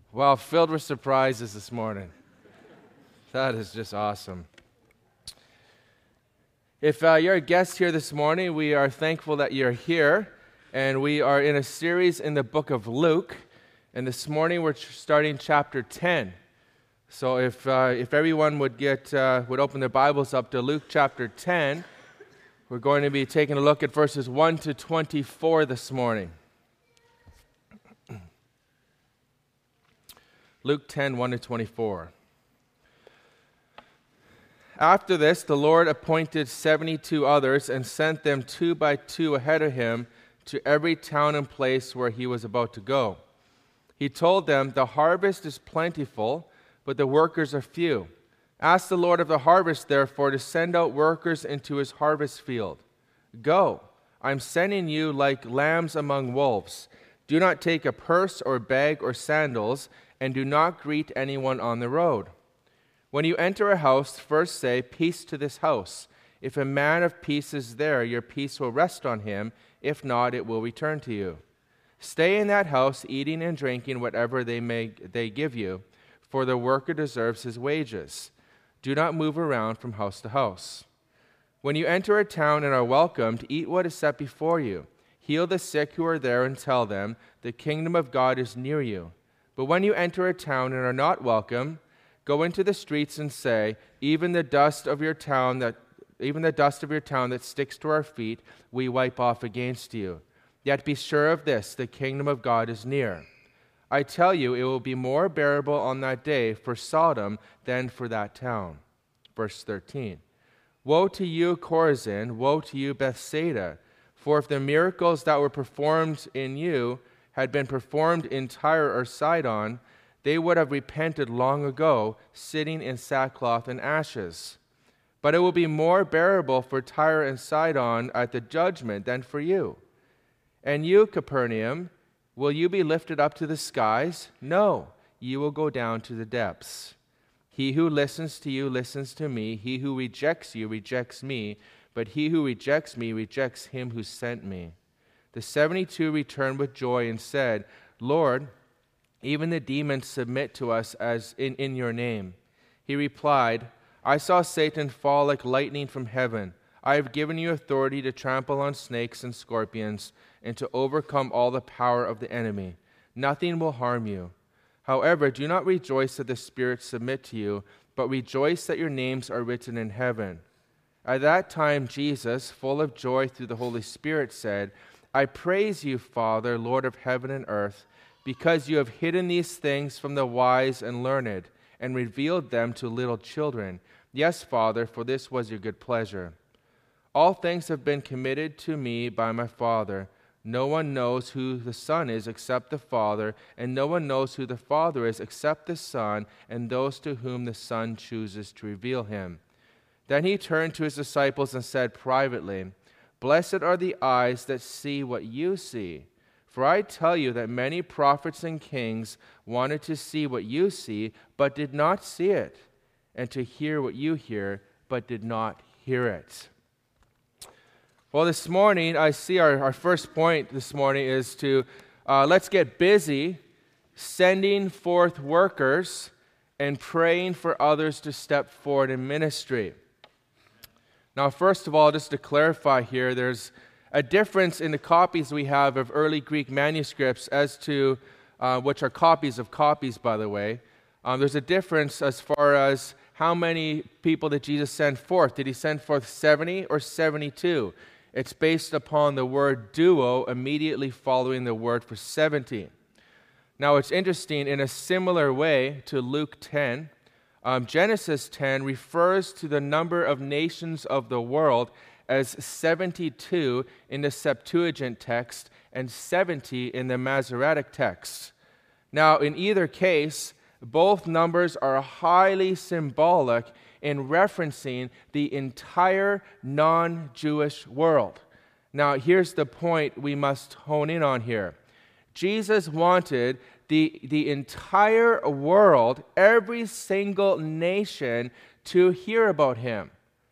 Well, filled with surprises this morning. That is just awesome. If you're a guest here this morning, we are thankful that you're here. And we are in a series in the book of Luke. And this morning we're starting chapter 10. So if everyone would open their Bibles up to Luke chapter 10, we're going to be taking a look at verses 1 to 24 this morning. Luke 10, 1 to 24. After this, the Lord appointed 72 others and sent them 2 by 2 ahead of him to every town and place where he was about to go. He told them, "The harvest is plentiful, but the workers are few. Ask the Lord of the harvest, therefore, to send out workers into his harvest field. Go, I'm sending you like lambs among wolves. Do not take a purse or bag or sandals, and do not greet anyone on the road. When you enter a house, first say, 'Peace to this house.' If a man of peace is there, your peace will rest on him. If not, it will return to you. Stay in that house, eating and drinking whatever they give you, for the worker deserves his wages. Do not move around from house to house. When you enter a town and are welcomed, eat what is set before you. Heal the sick who are there and tell them, 'The kingdom of God is near you.' But when you enter a town and are not welcome, go into the streets and say, 'Even the dust of your town that sticks to our feet, we wipe off against you.' Yet be sure of this, the kingdom of God is near. I tell you, it will be more bearable on that day for Sodom than for that town." Verse 13. "Woe to you, Chorazin! Woe to you, Bethsaida! For if the miracles that were performed in you had been performed in Tyre or Sidon, they would have repented long ago, sitting in sackcloth and ashes. But it will be more bearable for Tyre and Sidon at the judgment than for you. And you, Capernaum, will you be lifted up to the skies? No, you will go down to the depths. He who listens to you listens to me. He who rejects you rejects me. But he who rejects me rejects him who sent me." The 72 returned with joy and said, "Lord, even the demons submit to us as in your name." He replied, "I saw Satan fall like lightning from heaven. I have given you authority to trample on snakes and scorpions and to overcome all the power of the enemy. Nothing will harm you. However, do not rejoice that the spirits submit to you, but rejoice that your names are written in heaven." At that time, Jesus, full of joy through the Holy Spirit, said, "I praise you, Father, Lord of heaven and earth, because you have hidden these things from the wise and learned and revealed them to little children. Yes, Father, for this was your good pleasure. All things have been committed to me by my Father. No one knows who the Son is except the Father, and no one knows who the Father is except the Son and those to whom the Son chooses to reveal him." Then he turned to his disciples and said privately, "Blessed are the eyes that see what you see. For I tell you that many prophets and kings wanted to see what you see, but did not see it, and to hear what you hear, but did not hear it." Well, this morning, I see our first point this morning is to let's get busy sending forth workers and praying for others to step forward in ministry. Now, first of all, just to clarify here, there's a difference in the copies we have of early Greek manuscripts as to, which are copies of copies, by the way. There's a difference as far as how many people did Jesus send forth. Did he send forth 70 or 72? It's based upon the word duo immediately following the word for 70. Now, it's interesting, in a similar way to Luke 10, Genesis 10 refers to the number of nations of the world as 72 in the Septuagint text and 70 in the Masoretic text. Now, in either case, both numbers are highly symbolic in referencing the entire non-Jewish world. Now, here's the point we must hone in on here. Jesus wanted the entire world, every single nation, to hear about him.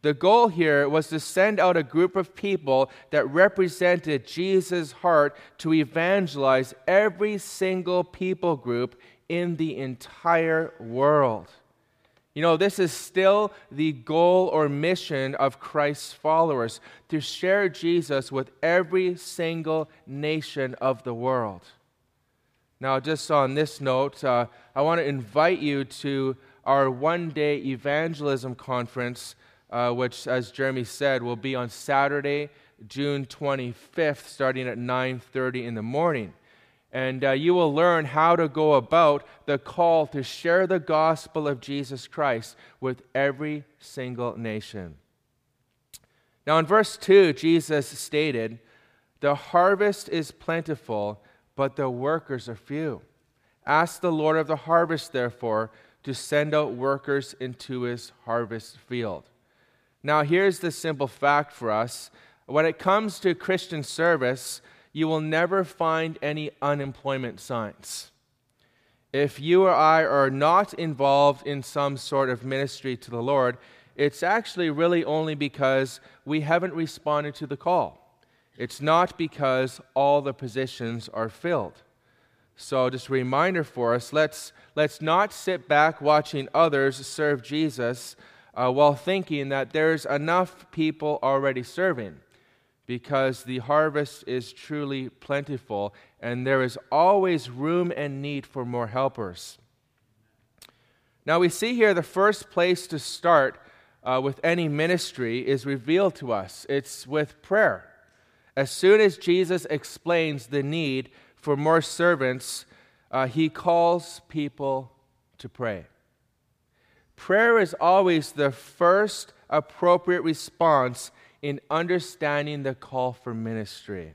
The goal here was to send out a group of people that represented Jesus' heart to evangelize every single people group in the entire world. You know, this is still the goal or mission of Christ's followers, to share Jesus with every single nation of the world. Now, just on this note, I want to invite you to our one-day evangelism conference, which, as Jeremy said, will be on Saturday, June 25th, starting at 9:30 in the morning. And you will learn how to go about the call to share the gospel of Jesus Christ with every single nation. Now, in verse 2, Jesus stated, "The harvest is plentiful, but the workers are few. Ask the Lord of the harvest, therefore, to send out workers into his harvest field." Now, here's the simple fact for us. When it comes to Christian service, you will never find any unemployment signs. If you or I are not involved in some sort of ministry to the Lord, it's actually really only because we haven't responded to the call. It's not because all the positions are filled. So just a reminder for us, let's not sit back watching others serve Jesus while thinking that there's enough people already serving, because the harvest is truly plentiful and there is always room and need for more helpers. Now we see here the first place to start with any ministry is revealed to us. It's with prayer. As soon as Jesus explains the need for more servants, he calls people to pray. Prayer is always the first appropriate response in understanding the call for ministry.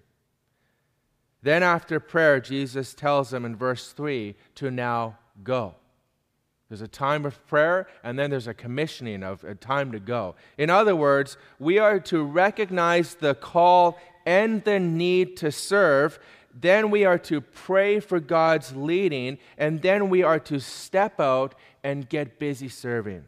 Then after prayer, Jesus tells them in verse 3 to now go. There's a time of prayer, and then there's a commissioning of a time to go. In other words, we are to recognize the call and the need to serve. Then we are to pray for God's leading, and then we are to step out and get busy serving.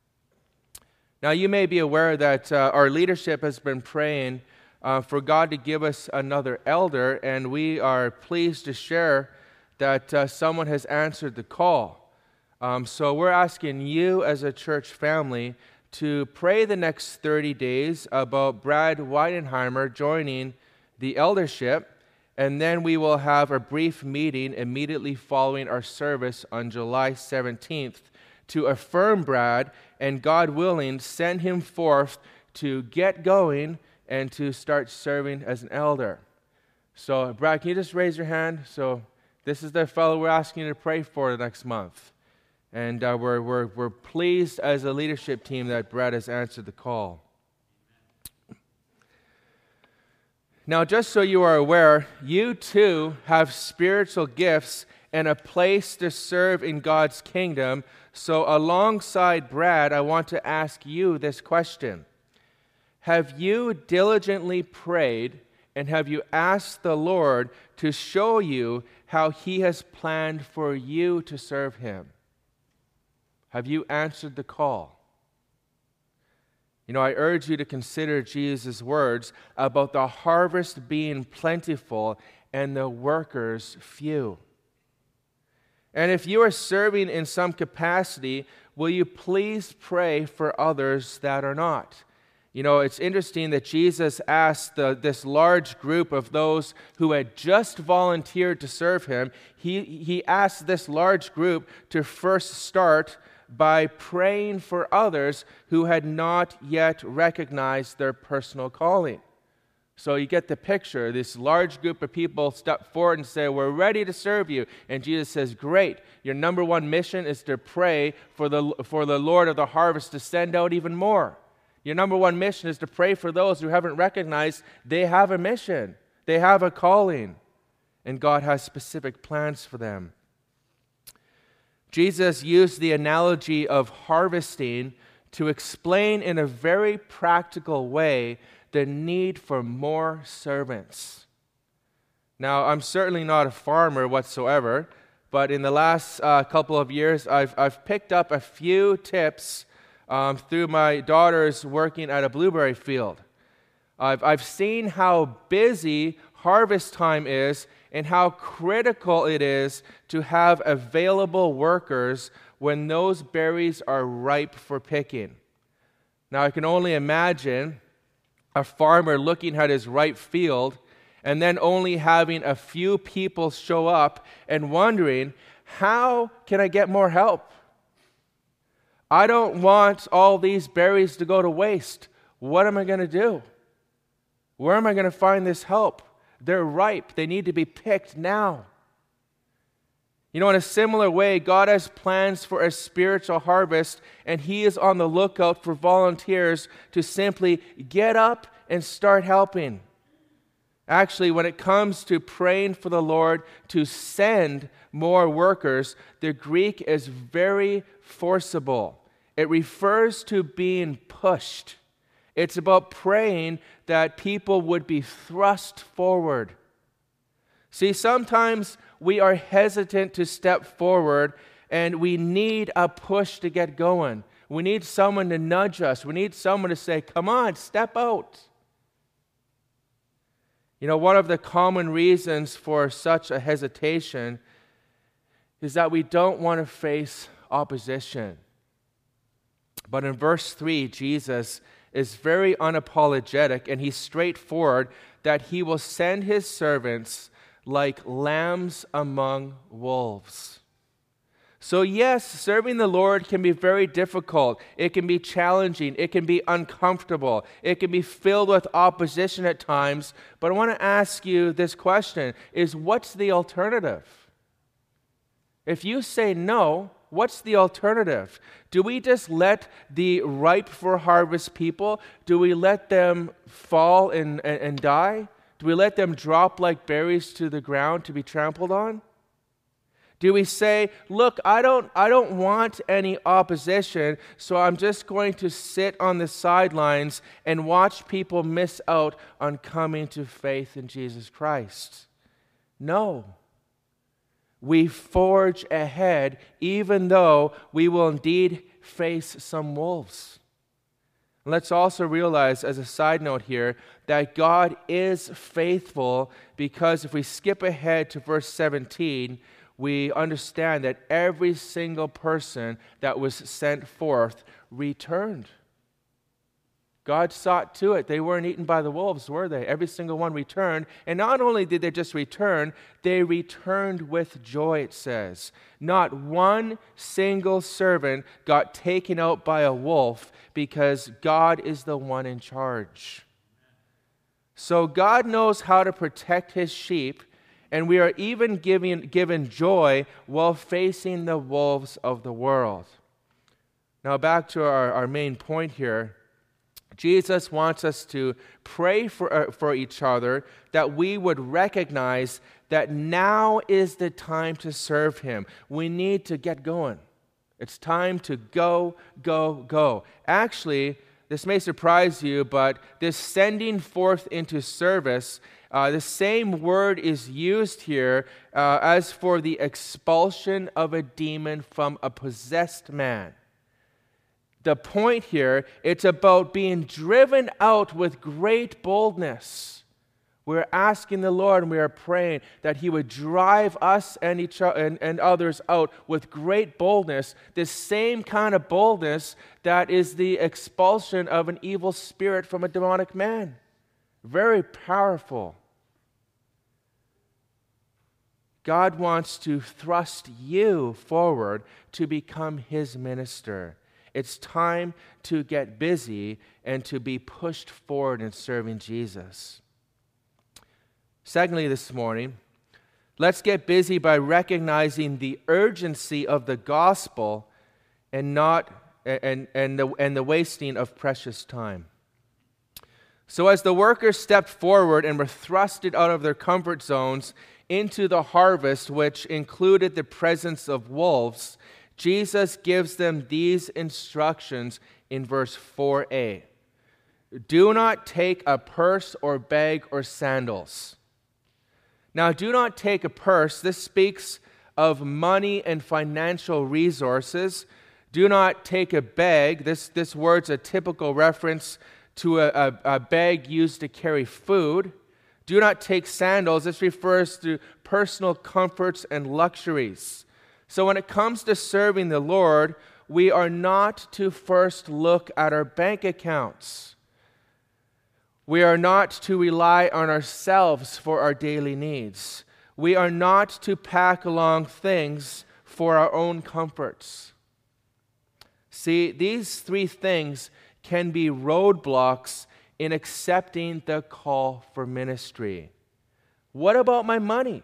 Now, you may be aware that our leadership has been praying for God to give us another elder, and we are pleased to share that someone has answered the call. So we're asking you as a church family to pray the next 30 days about Brad Weidenheimer joining the eldership, and then we will have a brief meeting immediately following our service on July 17th to affirm Brad, and God willing, send him forth to get going and to start serving as an elder. So, Brad, can you just raise your hand? So, this is the fellow we're asking you to pray for the next month. And we're pleased as a leadership team that Brad has answered the call. Now, just so you are aware, you too have spiritual gifts and a place to serve in God's kingdom. So alongside Brad, I want to ask you this question. Have you diligently prayed, and have you asked the Lord to show you how he has planned for you to serve him? Have you answered the call? You know, I urge you to consider Jesus' words about the harvest being plentiful and the workers few. And if you are serving in some capacity, will you please pray for others that are not? You know, it's interesting that Jesus asked this large group of those who had just volunteered to serve him, he asked this large group to first start by praying for others who had not yet recognized their personal calling. So you get the picture. This large group of people step forward and say, "We're ready to serve you." And Jesus says, "Great. Your number one mission is to pray for the Lord of the harvest to send out even more. Your number one mission is to pray for those who haven't recognized they have a mission. They have a calling. And God has specific plans for them." Jesus used the analogy of harvesting to explain in a very practical way the need for more servants. Now, I'm certainly not a farmer whatsoever, but in the last couple of years, I've picked up a few tips through my daughters working at a blueberry field. I've seen how busy harvest time is and how critical it is to have available workers when those berries are ripe for picking. Now, I can only imagine a farmer looking at his ripe field and then only having a few people show up and wondering, how can I get more help? I don't want all these berries to go to waste. What am I going to do? Where am I going to find this help? They're ripe. They need to be picked now. You know, in a similar way, God has plans for a spiritual harvest, and He is on the lookout for volunteers to simply get up and start helping. Actually, when it comes to praying for the Lord to send more workers, the Greek is very forcible. It refers to being pushed. It's about praying that people would be thrust forward. See, sometimes we are hesitant to step forward, and we need a push to get going. We need someone to nudge us. We need someone to say, come on, step out. You know, one of the common reasons for such a hesitation is that we don't want to face opposition. But in verse 3, Jesus is very unapologetic, and He's straightforward that He will send His servants like lambs among wolves. So yes, serving the Lord can be very difficult. It can be challenging. It can be uncomfortable. It can be filled with opposition at times. But I want to ask you this question, is what's the alternative? If you say no, what's the alternative? Do we just let the ripe for harvest people, do we let them fall and die? Do we let them drop like berries to the ground to be trampled on? Do we say, look, I don't want any opposition, so I'm just going to sit on the sidelines and watch people miss out on coming to faith in Jesus Christ? No. We forge ahead even though we will indeed face some wolves. Let's also realize, as a side note here, that God is faithful, because if we skip ahead to verse 17, we understand that every single person that was sent forth returned. God saw to it. They weren't eaten by the wolves, were they? Every single one returned. And not only did they just return, they returned with joy, it says. Not one single servant got taken out by a wolf, because God is the one in charge. So God knows how to protect His sheep, and we are even given joy while facing the wolves of the world. Now back to our main point here. Jesus wants us to pray for each other, that we would recognize that now is the time to serve Him. We need to get going. It's time to go, go, go. Actually, this may surprise you, but this sending forth into service, the same word is used here as for the expulsion of a demon from a possessed man. The point here, it's about being driven out with great boldness. We're asking the Lord, and we are praying that He would drive us and each and others out with great boldness, this same kind of boldness that is the expulsion of an evil spirit from a demonic man. Very powerful. God wants to thrust you forward to become His minister. It's time to get busy and to be pushed forward in serving Jesus. Secondly, this morning, let's get busy by recognizing the urgency of the gospel and the wasting of precious time. So as the workers stepped forward and were thrusted out of their comfort zones into the harvest, which included the presence of wolves, Jesus gives them these instructions in verse 4a. Do not take a purse or bag or sandals. Now, do not take a purse. This speaks of money and financial resources. Do not take a bag. This word's a typical reference to a bag used to carry food. Do not take sandals. This refers to personal comforts and luxuries. So when it comes to serving the Lord, we are not to first look at our bank accounts. We are not to rely on ourselves for our daily needs. We are not to pack along things for our own comforts. See, these three things can be roadblocks in accepting the call for ministry. What about my money?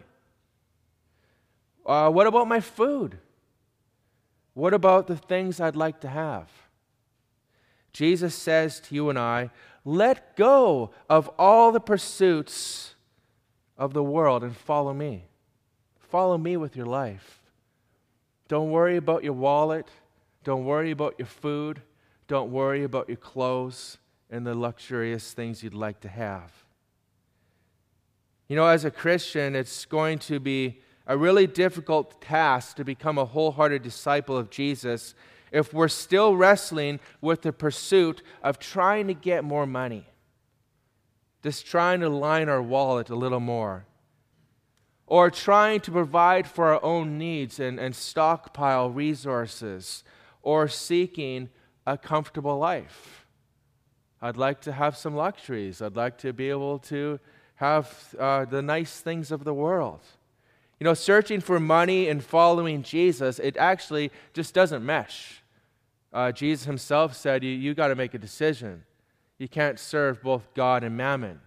What about my food? What about the things I'd like to have? Jesus says to you and I, let go of all the pursuits of the world and follow me. Follow me with your life. Don't worry about your wallet. Don't worry about your food. Don't worry about your clothes and the luxurious things you'd like to have. You know, as a Christian, it's going to be a really difficult task to become a wholehearted disciple of Jesus if we're still wrestling with the pursuit of trying to get more money, just trying to line our wallet a little more, or trying to provide for our own needs and stockpile resources, or seeking a comfortable life. I'd like to have some luxuries. I'd like to be able to have the nice things of the world. You know, searching for money and following Jesus, it actually just doesn't mesh. Jesus himself said, you got to make a decision. You can't serve both God and mammon.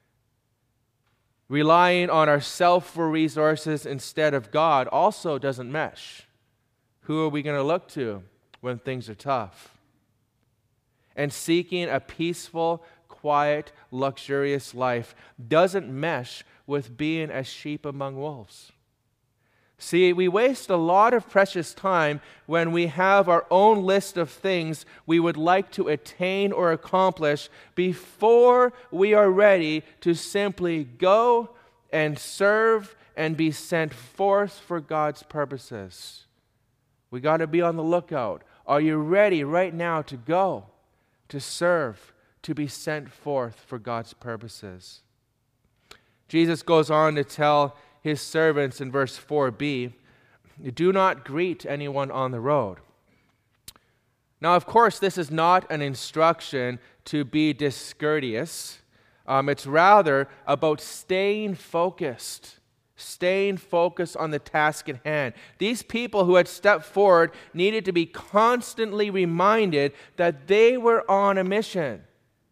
Relying on ourselves for resources instead of God also doesn't mesh. Who are we going to look to when things are tough? And seeking a peaceful, quiet, luxurious life doesn't mesh with being a sheep among wolves. See, we waste a lot of precious time when we have our own list of things we would like to attain or accomplish before we are ready to simply go and serve and be sent forth for God's purposes. We got to be on the lookout. Are you ready right now to go, to serve, to be sent forth for God's purposes? Jesus goes on to tell his servants in verse 4b, do not greet anyone on the road. Now, of course, this is not an instruction to be discourteous. It's rather about staying focused on the task at hand. These people who had stepped forward needed to be constantly reminded that they were on a mission.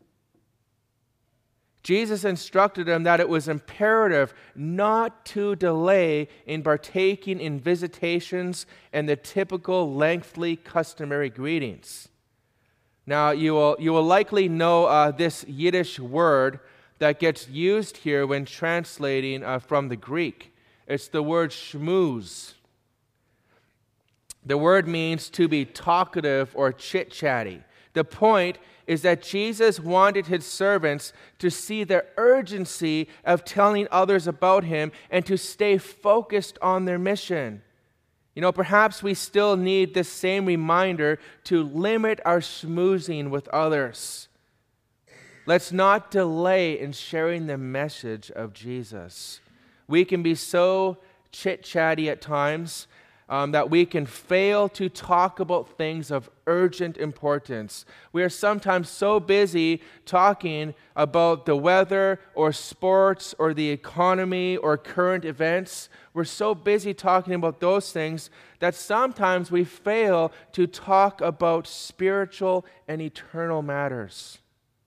Jesus instructed them that it was imperative not to delay in partaking in visitations and the typical lengthy customary greetings. Now, you will likely know this Yiddish word that gets used here when translating from the Greek. It's the word schmooze. The word means to be talkative or chit-chatty. The point is that Jesus wanted his servants to see the urgency of telling others about him and to stay focused on their mission. You know, perhaps we still need this same reminder to limit our schmoozing with others. Let's not delay in sharing the message of Jesus. We can be so chit-chatty at times that we can fail to talk about things of urgent importance. We are sometimes so busy talking about the weather or sports or the economy or current events. We're so busy talking about those things that sometimes we fail to talk about spiritual and eternal matters.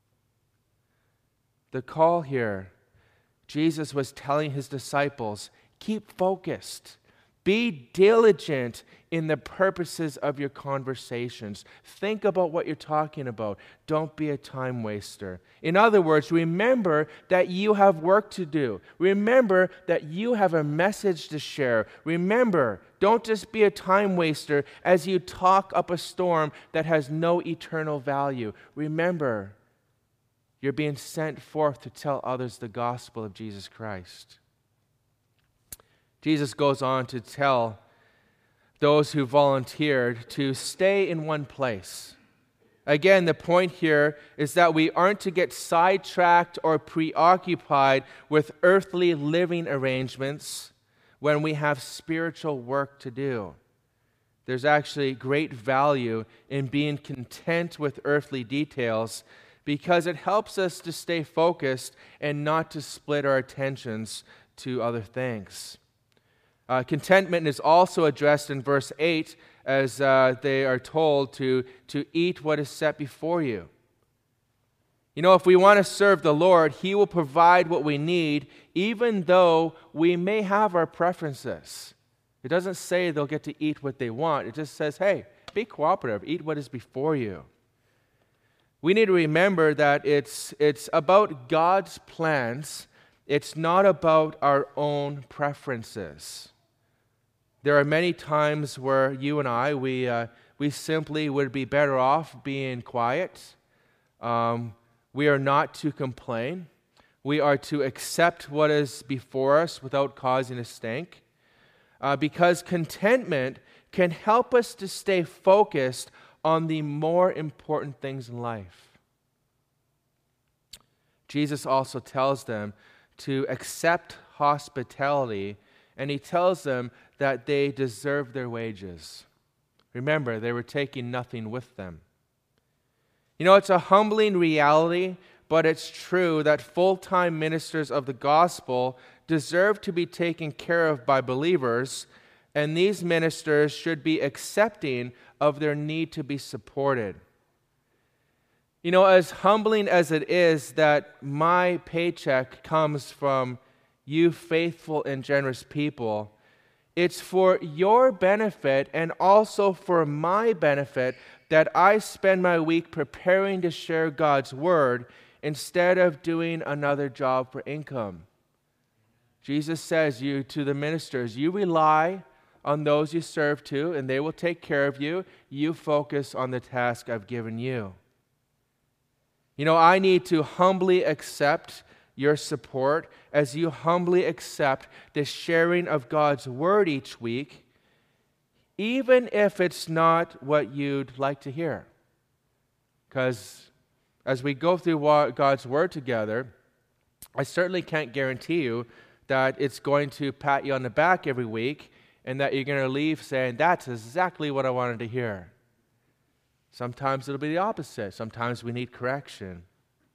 The call here, Jesus was telling his disciples, keep focused. Be diligent in the purposes of your conversations. Think about what you're talking about. Don't be a time waster. In other words, remember that you have work to do. Remember that you have a message to share. Remember, don't just be a time waster as you talk up a storm that has no eternal value. Remember, you're being sent forth to tell others the gospel of Jesus Christ. Jesus goes on to tell those who volunteered to stay in one place. Again, the point here is that we aren't to get sidetracked or preoccupied with earthly living arrangements when we have spiritual work to do. There's actually great value in being content with earthly details because it helps us to stay focused and not to split our attentions to other things. Contentment is also addressed in verse 8 as they are told to eat what is set before you. You know, if we want to serve the Lord, He will provide what we need, even though we may have our preferences. It doesn't say they'll get to eat what they want. It just says, hey, be cooperative. Eat what is before you. We need to remember that it's about God's plans. It's not about our own preferences. There are many times where you and I, we simply would be better off being quiet. We are not to complain. We are to accept what is before us without causing a stink. Because contentment can help us to stay focused on the more important things in life. Jesus also tells them to accept hospitality, and He tells them that they deserve their wages. Remember, they were taking nothing with them. You know, it's a humbling reality, but it's true that full-time ministers of the gospel deserve to be taken care of by believers, and these ministers should be accepting of their need to be supported. You know, as humbling as it is that my paycheck comes from you faithful and generous people, it's for your benefit and also for my benefit that I spend my week preparing to share God's word instead of doing another job for income. Jesus says to the ministers, you rely on those you serve to, and they will take care of you. You focus on the task I've given you. You know, I need to humbly accept your support as you humbly accept the sharing of God's word each week, even if it's not what you'd like to hear. Because as we go through God's word together, I certainly can't guarantee you that it's going to pat you on the back every week and that you're going to leave saying, that's exactly what I wanted to hear. Sometimes it'll be the opposite. Sometimes we need correction.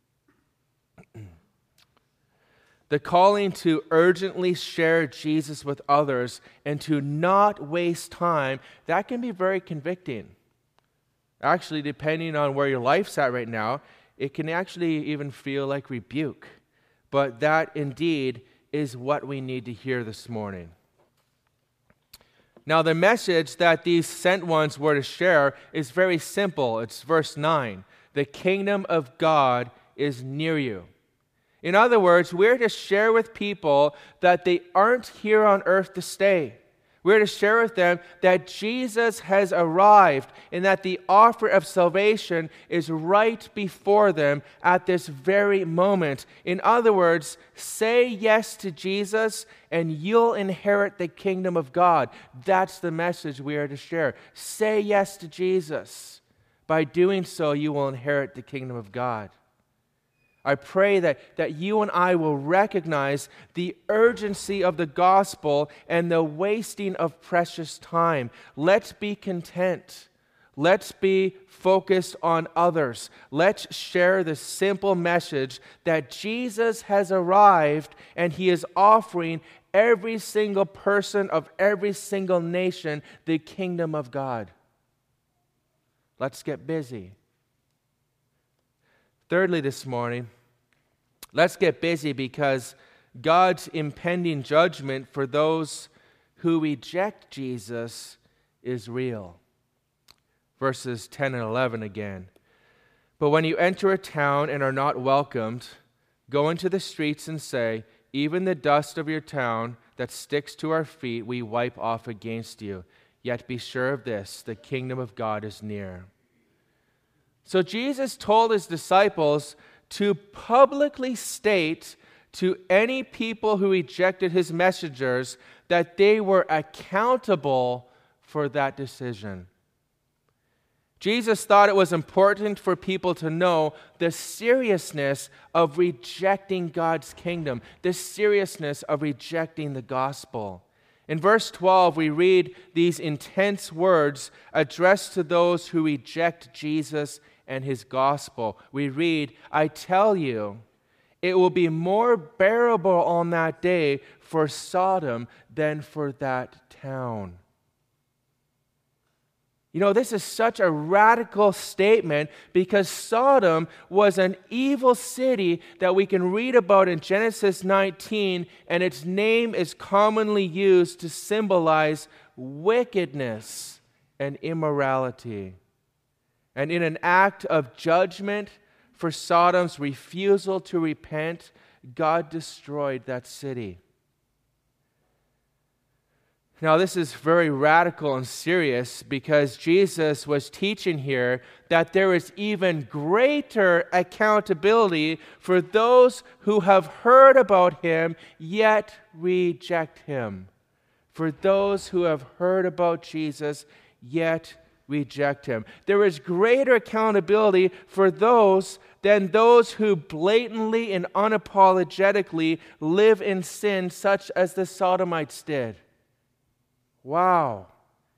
The calling to urgently share Jesus with others and to not waste time, that can be very convicting. Actually, depending on where your life's at right now, it can actually even feel like rebuke. But that indeed is what we need to hear this morning. Now, the message that these sent ones were to share is very simple. It's verse 9. The kingdom of God is near you. In other words, we're to share with people that they aren't here on earth to stay. We're to share with them that Jesus has arrived and that the offer of salvation is right before them at this very moment. In other words, say yes to Jesus and you'll inherit the kingdom of God. That's the message we are to share. Say yes to Jesus. By doing so, you will inherit the kingdom of God. I pray that you and I will recognize the urgency of the gospel and the wasting of precious time. Let's be content. Let's be focused on others. Let's share the simple message that Jesus has arrived and He is offering every single person of every single nation the kingdom of God. Let's get busy. Thirdly, this morning, let's get busy because God's impending judgment for those who reject Jesus is real. Verses 10 and 11 again. But when you enter a town and are not welcomed, go into the streets and say, even the dust of your town that sticks to our feet we wipe off against you. Yet be sure of this, the kingdom of God is near. So Jesus told His disciples to publicly state to any people who rejected His messengers that they were accountable for that decision. Jesus thought it was important for people to know the seriousness of rejecting God's kingdom, the seriousness of rejecting the gospel. In verse 12, we read these intense words addressed to those who reject Jesus and his gospel. We read, "I tell you, it will be more bearable on that day for Sodom than for that town." You know, this is such a radical statement because Sodom was an evil city that we can read about in Genesis 19, and its name is commonly used to symbolize wickedness and immorality. And in an act of judgment for Sodom's refusal to repent, God destroyed that city. Now, this is very radical and serious because Jesus was teaching here that there is even greater accountability for those who have heard about him yet reject him. For those who have heard about Jesus yet reject him. There is greater accountability for those than those who blatantly and unapologetically live in sin, such as the Sodomites did. Wow.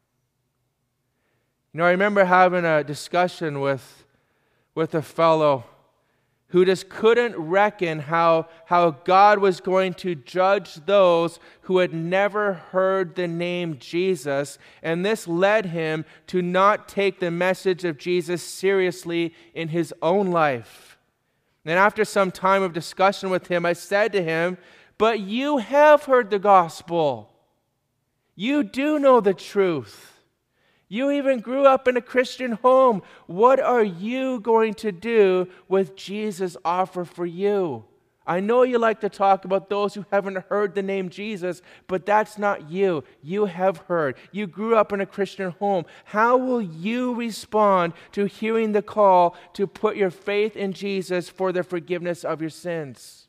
You know, I remember having a discussion with a fellow who just couldn't reckon how God was going to judge those who had never heard the name Jesus, and this led him to not take the message of Jesus seriously in his own life. And after some time of discussion with him, I said to him, "But you have heard the gospel. You do know the truth. You even grew up in a Christian home. What are you going to do with Jesus' offer for you? I know you like to talk about those who haven't heard the name Jesus, but that's not you. You have heard. You grew up in a Christian home. How will you respond to hearing the call to put your faith in Jesus for the forgiveness of your sins?"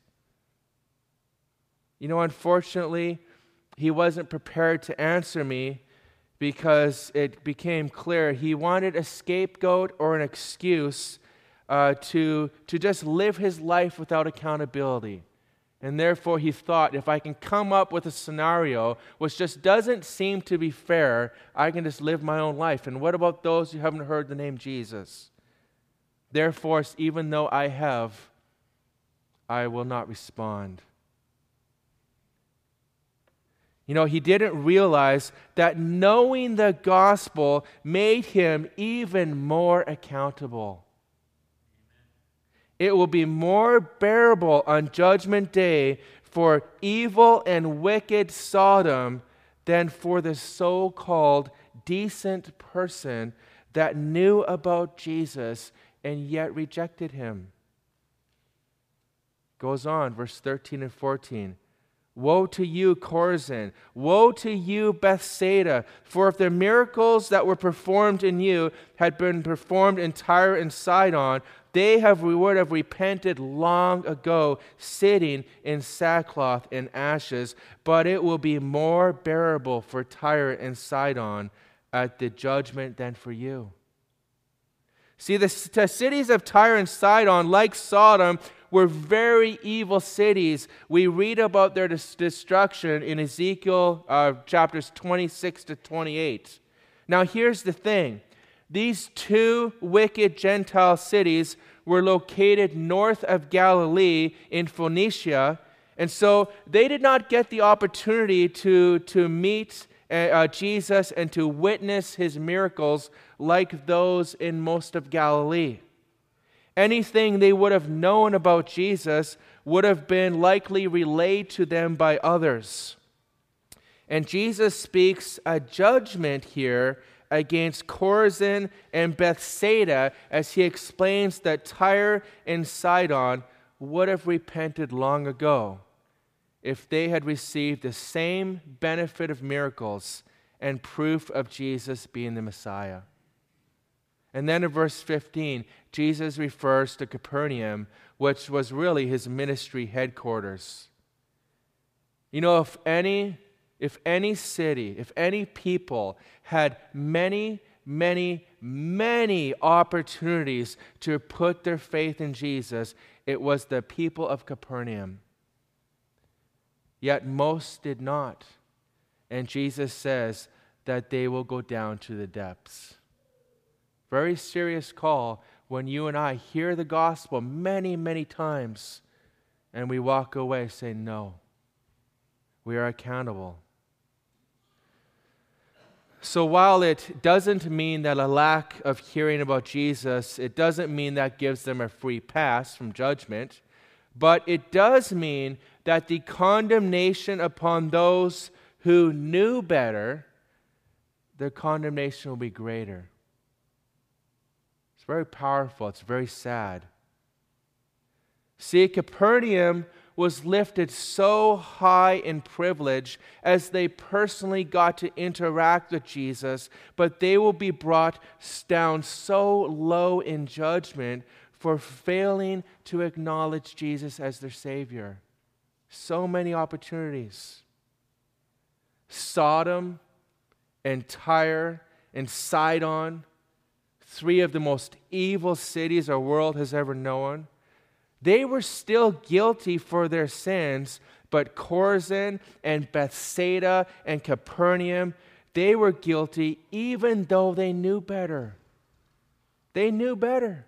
You know, unfortunately, he wasn't prepared to answer me because it became clear he wanted a scapegoat or an excuse to just live his life without accountability. And therefore he thought, if I can come up with a scenario which just doesn't seem to be fair, I can just live my own life. And what about those who haven't heard the name Jesus? Therefore, even though I have, I will not respond. You know, he didn't realize that knowing the gospel made him even more accountable. It will be more bearable on Judgment Day for evil and wicked Sodom than for the so-called decent person that knew about Jesus and yet rejected him. Goes on, verse 13 and 14. "Woe to you, Chorazin! Woe to you, Bethsaida! For if the miracles that were performed in you had been performed in Tyre and Sidon, they would have repented long ago, sitting in sackcloth and ashes. But it will be more bearable for Tyre and Sidon at the judgment than for you." See, the cities of Tyre and Sidon, like Sodom, were very evil cities. We read about their destruction in Ezekiel chapters 26 to 28. Now here's the thing. These two wicked Gentile cities were located north of Galilee in Phoenicia, and so they did not get the opportunity to meet Jesus and to witness his miracles like those in most of Galilee. Anything they would have known about Jesus would have been likely relayed to them by others. And Jesus speaks a judgment here against Chorazin and Bethsaida as he explains that Tyre and Sidon would have repented long ago if they had received the same benefit of miracles and proof of Jesus being the Messiah. And then in verse 15, Jesus refers to Capernaum, which was really his ministry headquarters. You know, if any city, if any people had many, many, many opportunities to put their faith in Jesus, it was the people of Capernaum. Yet most did not. And Jesus says that they will go down to the depths. Very serious call when you and I hear the gospel many, many times and we walk away saying, no, we are accountable. So while it doesn't mean that a lack of hearing about Jesus, it doesn't mean that gives them a free pass from judgment, but it does mean that the condemnation upon those who knew better, their condemnation will be greater. It's very powerful. It's very sad. See, Capernaum was lifted so high in privilege as they personally got to interact with Jesus, but they will be brought down so low in judgment for failing to acknowledge Jesus as their Savior. So many opportunities. Sodom and Tyre and Sidon, 3 of the most evil cities our world has ever known. They were still guilty for their sins, but Chorazin and Bethsaida and Capernaum, they were guilty even though they knew better. They knew better.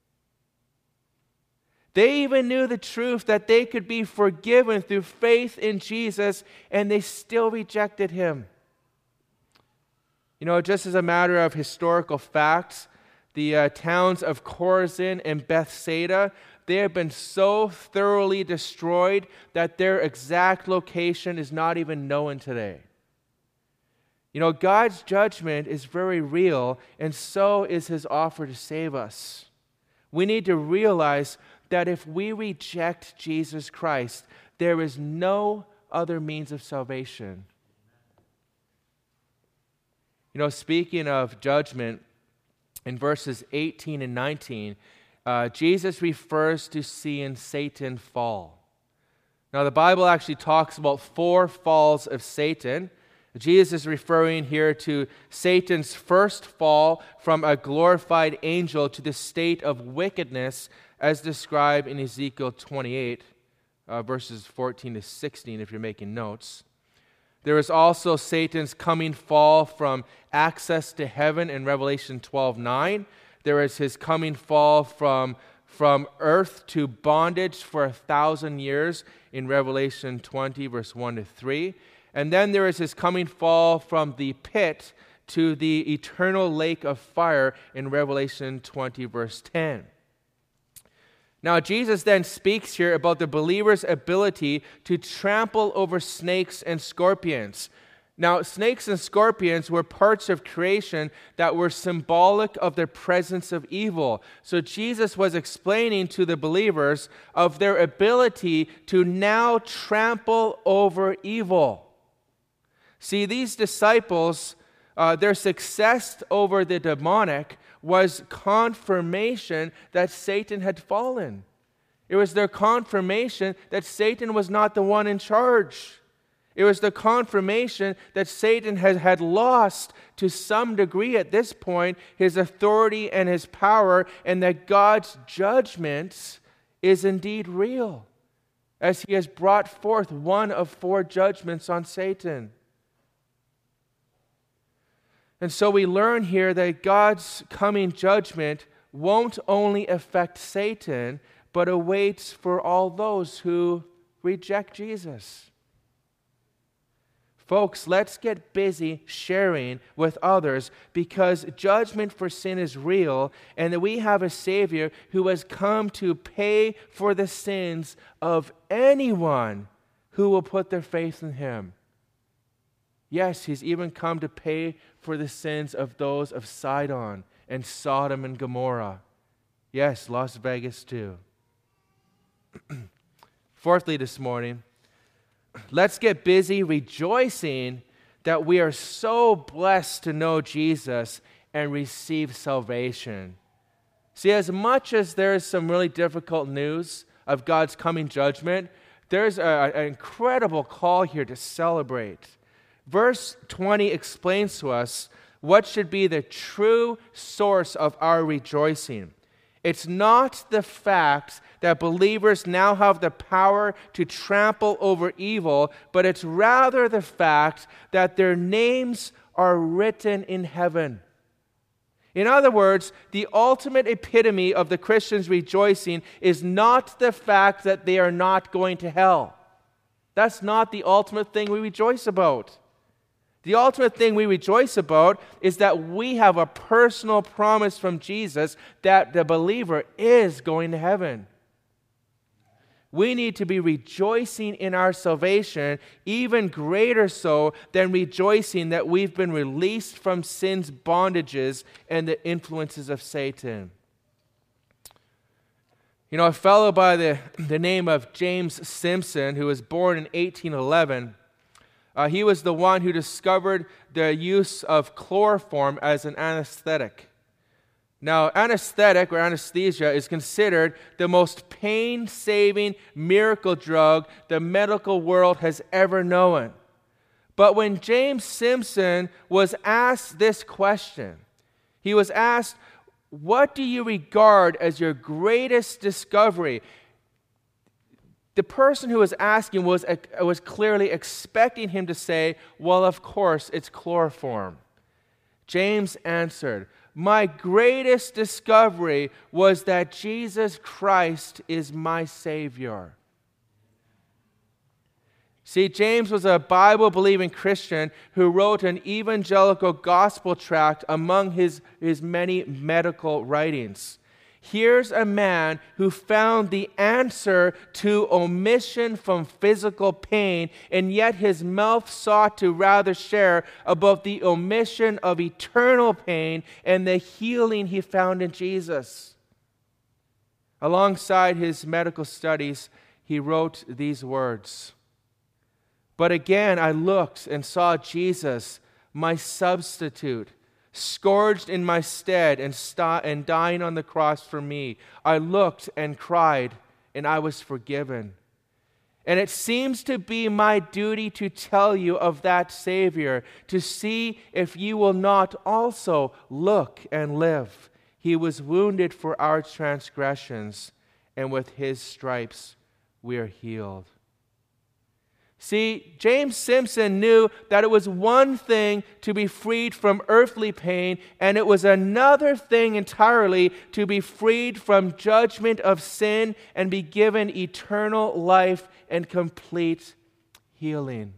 They even knew the truth that they could be forgiven through faith in Jesus, and they still rejected him. You know, just as a matter of historical facts, the towns of Chorazin and Bethsaida, they have been so thoroughly destroyed that their exact location is not even known today. You know, God's judgment is very real, and so is his offer to save us. We need to realize that if we reject Jesus Christ, there is no other means of salvation. You know, speaking of judgment, in verses 18 and 19, Jesus refers to seeing Satan fall. Now, the Bible actually talks about 4 falls of Satan. Jesus is referring here to Satan's first fall from a glorified angel to the state of wickedness as described in Ezekiel 28, verses 14 to 16, if you're making notes. There is also Satan's coming fall from access to heaven in Revelation 12:9. There is his coming fall from earth to bondage for 1,000 years in Revelation 20, verse 1 to 3. And then there is his coming fall from the pit to the eternal lake of fire in Revelation 20, verse 10. Now, Jesus then speaks here about the believer's ability to trample over snakes and scorpions. Now, snakes and scorpions were parts of creation that were symbolic of the presence of evil. So Jesus was explaining to the believers of their ability to now trample over evil. See, these disciples, their success over the demonic was confirmation that Satan had fallen. It was their confirmation that Satan was not the one in charge. It was the confirmation that Satan had lost to some degree at this point his authority and his power, and that God's judgment is indeed real, as he has brought forth one of 4 judgments on Satan. And so we learn here that God's coming judgment won't only affect Satan, but awaits for all those who reject Jesus. Folks, let's get busy sharing with others, because judgment for sin is real, and that we have a Savior who has come to pay for the sins of anyone who will put their faith in him. Yes, he's even come to pay for the sins of those of Sidon and Sodom and Gomorrah. Yes, Las Vegas too. Fourthly this morning, let's get busy rejoicing that we are so blessed to know Jesus and receive salvation. See, as much as there is some really difficult news of God's coming judgment, there's an incredible call here to celebrate. Verse 20 explains to us what should be the true source of our rejoicing. It's not the fact that believers now have the power to trample over evil, but it's rather the fact that their names are written in heaven. In other words, the ultimate epitome of the Christian's rejoicing is not the fact that they are not going to hell. That's not the ultimate thing we rejoice about. The ultimate thing we rejoice about is that we have a personal promise from Jesus that the believer is going to heaven. We need to be rejoicing in our salvation, even greater so than rejoicing that we've been released from sin's bondages and the influences of Satan. You know, a fellow by the name of James Simpson, who was born in 1811, he was the one who discovered the use of chloroform as an anesthetic. Now, anesthetic or anesthesia is considered the most pain-saving miracle drug the medical world has ever known. But when James Simpson was asked this question, he was asked, "What do you regard as your greatest discovery?" The person who was asking was clearly expecting him to say, "Well, of course, it's chloroform." James answered, "My greatest discovery was that Jesus Christ is my Savior." See, James was a Bible-believing Christian who wrote an evangelical gospel tract among his many medical writings. Here's a man who found the answer to omission from physical pain, and yet his mouth sought to rather share about the omission of eternal pain and the healing he found in Jesus. Alongside his medical studies, he wrote these words, "But again I looked and saw Jesus, my substitute, scourged in my stead and dying on the cross for me. I looked and cried, and I was forgiven. And it seems to be my duty to tell you of that Savior, to see if you will not also look and live. He was wounded for our transgressions, and with his stripes we are healed." See, James Simpson knew that it was one thing to be freed from earthly pain, and it was another thing entirely to be freed from judgment of sin and be given eternal life and complete healing.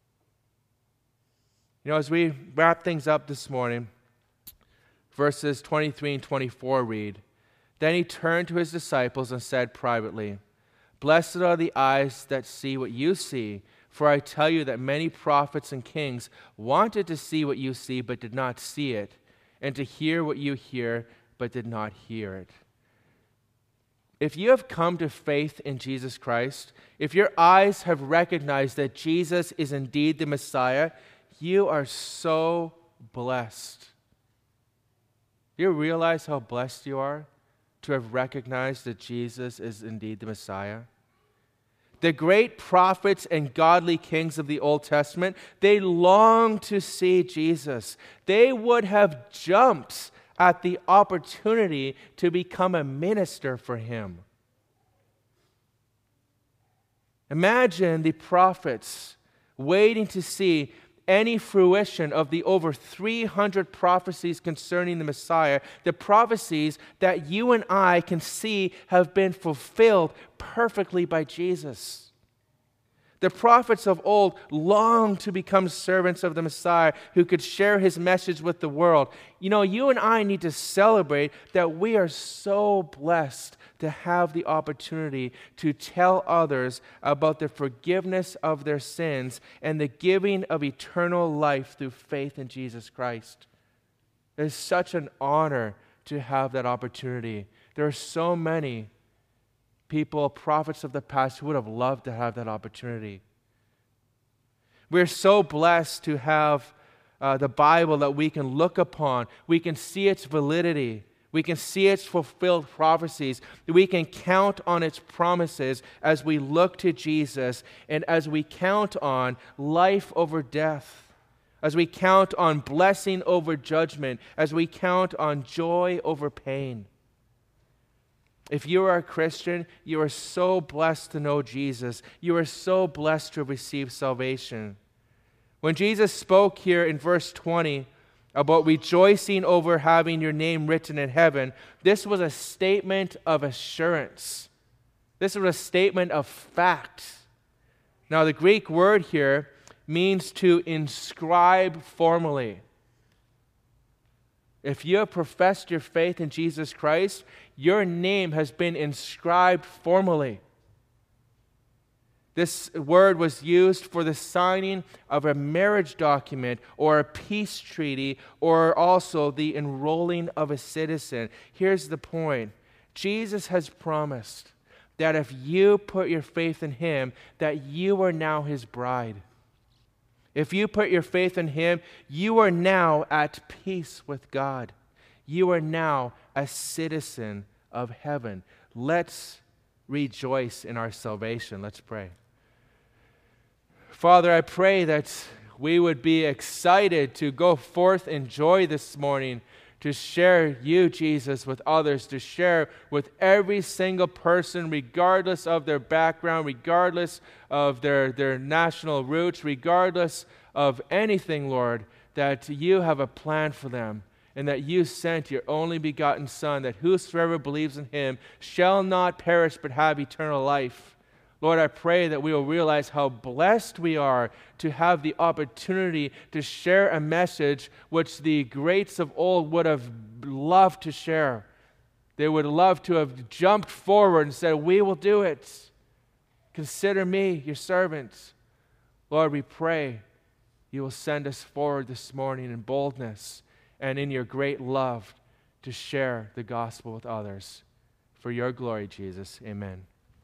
You know, as we wrap things up this morning, verses 23 and 24 read, "Then he turned to his disciples and said privately, 'Blessed are the eyes that see what you see, for I tell you that many prophets and kings wanted to see what you see but did not see it, and to hear what you hear but did not hear it.'" If you have come to faith in Jesus Christ, if your eyes have recognized that Jesus is indeed the Messiah, you are so blessed. Do you realize how blessed you are to have recognized that Jesus is indeed the Messiah? The great prophets and godly kings of the Old Testament, they longed to see Jesus. They would have jumped at the opportunity to become a minister for him. Imagine the prophets waiting to see any fruition of the over 300 prophecies concerning the Messiah, the prophecies that you and I can see have been fulfilled perfectly by Jesus. The prophets of old longed to become servants of the Messiah who could share his message with the world. You know, you and I need to celebrate that we are so blessed to have the opportunity to tell others about the forgiveness of their sins and the giving of eternal life through faith in Jesus Christ. It is such an honor to have that opportunity. There are so many people, prophets of the past, who would have loved to have that opportunity. We're so blessed to have the Bible that we can look upon. We can see its validity. We can see its fulfilled prophecies. We can count on its promises as we look to Jesus and as we count on life over death. as we count on blessing over judgment, as we count on joy over pain. If you are a Christian, you are so blessed to know Jesus. You are so blessed to receive salvation. When Jesus spoke here in verse 20 about rejoicing over having your name written in heaven, this was a statement of assurance. This was a statement of fact. Now, the Greek word here means to inscribe formally. If you have professed your faith in Jesus Christ, your name has been inscribed formally. This word was used for the signing of a marriage document or a peace treaty or also the enrolling of a citizen. Here's the point. Jesus has promised that if you put your faith in Him, that you are now His bride. If you put your faith in Him, you are now at peace with God. You are now a citizen of heaven. Let's rejoice in our salvation. Let's pray. Father, I pray that we would be excited to go forth in joy this morning, to share you, Jesus, with others, to share with every single person, regardless of their background, regardless of their national roots, regardless of anything, Lord, that you have a plan for them and that you sent your only begotten Son, that whosoever believes in Him shall not perish but have eternal life. Lord, I pray that we will realize how blessed we are to have the opportunity to share a message which the greats of old would have loved to share. They would love to have jumped forward and said, we will do it. Consider me your servant. Lord, we pray you will send us forward this morning in boldness and in your great love to share the gospel with others. For your glory, Jesus. Amen.